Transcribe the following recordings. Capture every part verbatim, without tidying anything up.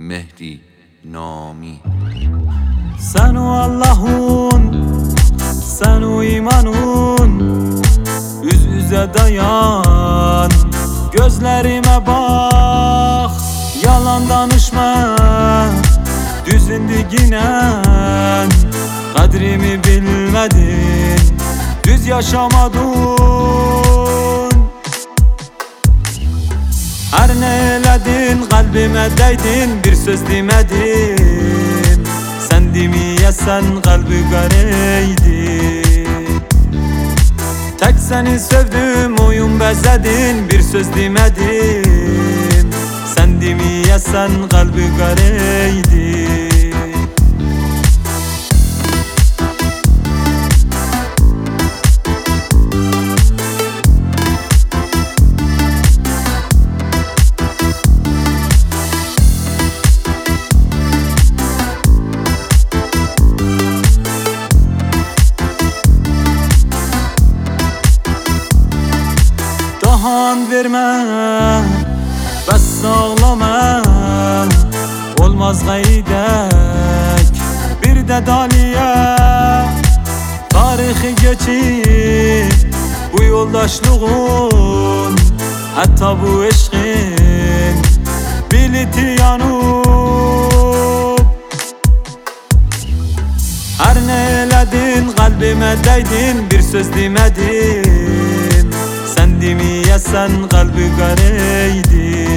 Mehdi Nami. Sen o Allah'un, sen o imanun, üz üze dayan, gözlerime bak. Yalan danışma, düzündü ginen, kadrimi bilmedin, düz yaşamadın. Her ne eyledin, kalbime değdin, bir söz demedin. Sen demeyesen kalbi gareydi. Tek seni sevdim, oyun bezedin, bir söz demedin. Sen demeyesen kalbi gareydi. Dahan verme, bes ağlama, olmaz gaydek bir de daliye. Tarihi geçip bu yoldaşlığın, hatta bu eşkin biliti yanıp. Her ne eyledin, kalbime değdin, bir söz demedin. Sen demeyesen kalbi gareydi.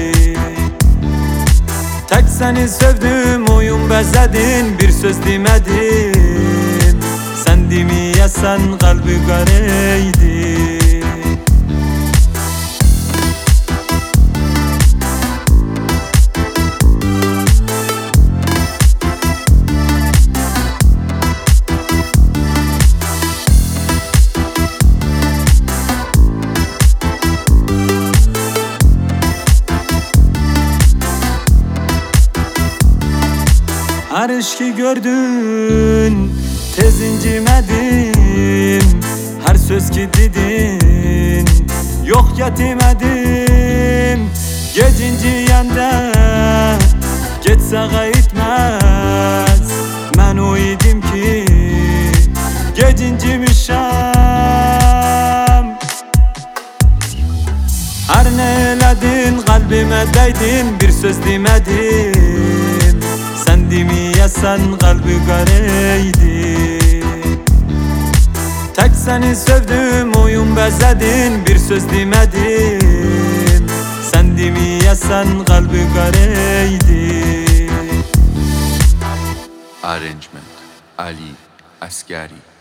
Tek seni sevdim, oyun bezedin, bir söz demedin. Sen demeyesen kalbi gareydi. Her eşki gördün, tez incimedin. Her söz ki dedin, yok yetimedin. Gecinciyende geçse gayitmez. Ben o idim ki gecincimişem. Her ne eyledin, kalbime değdin, bir söz demedin. Sen demeyesen kalbi gareydi. Tek seni sevdim, oyun bezedin, bir söz demedin. Sen demeyesen kalbi gareydi. Arrangement Ali Asgari.